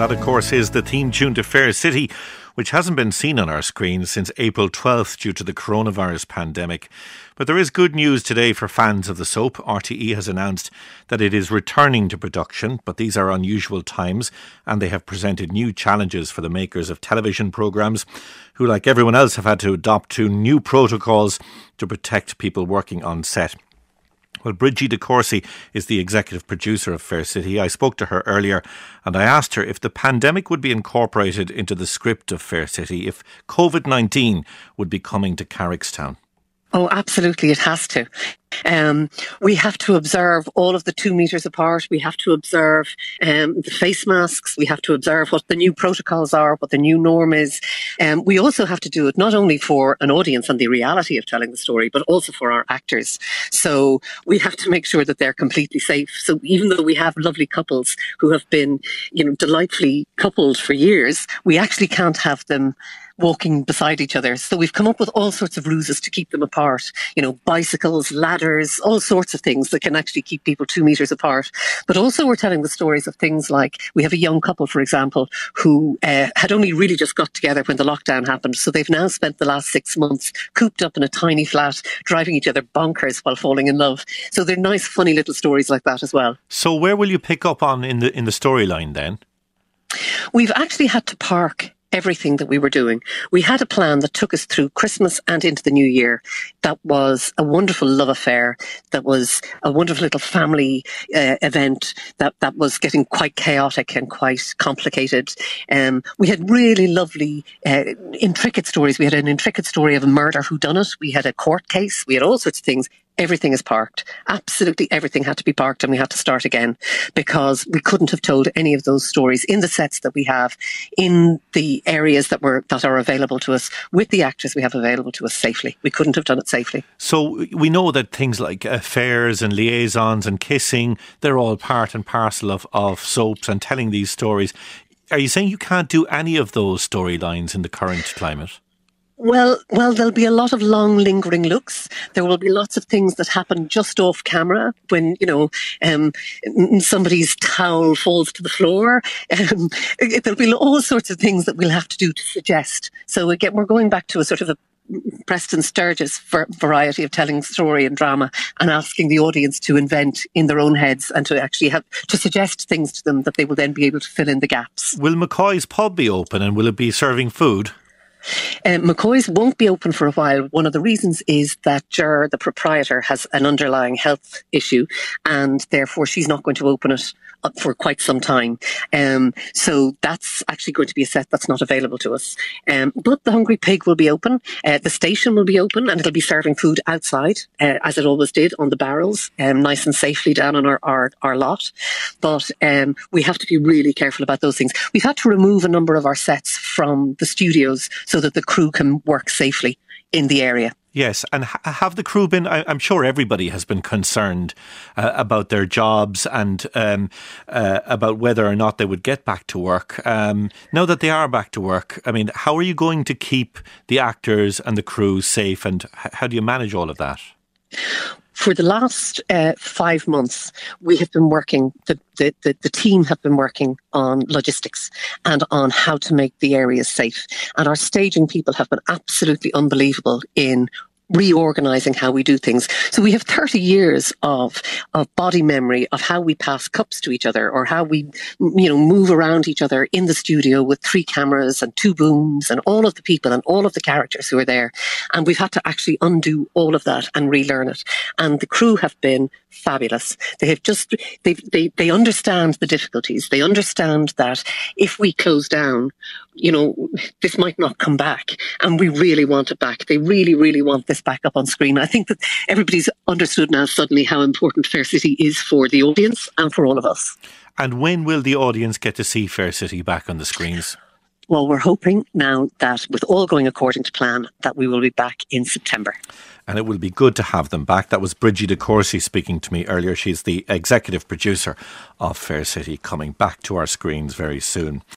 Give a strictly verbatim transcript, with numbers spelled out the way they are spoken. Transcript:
that, of course, is the theme tune to Fair City, which hasn't been seen on our screens since April twelfth due to the coronavirus pandemic. But there is good news today for fans of the soap. R T E has announced that it is returning to production, but these are unusual times, and they have presented new challenges for the makers of television programmes, who, like everyone else, have had to adopt to new protocols to protect people working on set. Well, Bridgie De Courcy is the executive producer of Fair City. I spoke to her earlier and I asked her if the pandemic would be incorporated into the script of Fair City, if COVID nineteen would be coming to Carrickstown. Oh, absolutely, it has to. Um, we have to observe all of the two metres apart. We have to observe um, the face masks. We have to observe what the new protocols are, what the new norm is. Um, we also have to do it not only for an audience and the reality of telling the story, but also for our actors. So we have to make sure that they're completely safe. So even though we have lovely couples who have been, you know, delightfully coupled for years, we actually can't have them walking beside each other. So we've come up with all sorts of ruses to keep them apart. You know, bicycles, ladders, all sorts of things that can actually keep people two metres apart. But also we're telling the stories of things like, we have a young couple, for example, who uh, had only really just got together when the lockdown happened. So they've now spent the last six months cooped up in a tiny flat, driving each other bonkers while falling in love. So they're nice, funny little stories like that as well. So where will you pick up on in the in the storyline then? We've actually had to park everything that we were doing. We had a plan that took us through Christmas and into the new year. That was a wonderful love affair. That was a wonderful little family uh, event that, that was getting quite chaotic and quite complicated. Um, we had really lovely, uh, intricate stories. We had an intricate story of a murder whodunit. We had a court case. We had all sorts of things. Everything is parked. Absolutely everything had to be parked, and we had to start again because we couldn't have told any of those stories in the sets that we have, in the areas that were that are available to us, with the actors we have available to us safely. We couldn't have done it safely. So we know that things like affairs and liaisons and kissing, they're all part and parcel of, of soaps and telling these stories. Are you saying you can't do any of those storylines in the current climate? Well, well, there'll be a lot of long, lingering looks. There will be lots of things that happen just off camera when, you know, um, somebody's towel falls to the floor. Um, there'll be all sorts of things that we'll have to do to suggest. So again, we're going back to a sort of a Preston Sturges variety of telling story and drama and asking the audience to invent in their own heads and to actually have to suggest things to them that they will then be able to fill in the gaps. Will McCoy's pub be open and will it be serving food? Um, McCoy's won't be open for a while. One of the reasons is that Ger, the proprietor, has an underlying health issue and therefore she's not going to open it up for quite some time. Um, so that's actually going to be a set that's not available to us. Um, but the Hungry Pig will be open. Uh, the station will be open and it'll be serving food outside, uh, as it always did, on the barrels, um, nice and safely down on our, our, our lot. But um, we have to be really careful about those things. We've had to remove a number of our sets from the studios so that the crew can work safely in the area. Yes, and have the crew been, I'm sure everybody has been concerned uh, about their jobs and um, uh, about whether or not they would get back to work. Um, now that they are back to work, I mean, how are you going to keep the actors and the crew safe, and how do you manage all of that? For the last uh, five months, we have been working, the, the, the, the team have been working on logistics and on how to make the areas safe. And our staging people have been absolutely unbelievable in reorganising how we do things. So we have thirty years of of body memory of how we pass cups to each other or how we, you know, move around each other in the studio with three cameras and two booms and all of the people and all of the characters who are there. And we've had to actually undo all of that and relearn it. And the crew have been fabulous. They have just, they they they understand the difficulties. They understand that if we close down, you know, this might not come back, and we really want it back. They really, really want this back up on screen. I think that everybody's understood now suddenly how important Fair City is for the audience and for all of us. And when will the audience get to see Fair City back on the screens? Well, we're hoping now that with all going according to plan, that we will be back in September. And it will be good to have them back. That was Bridgie De Courcy speaking to me earlier. She's the executive producer of Fair City, coming back to our screens very soon.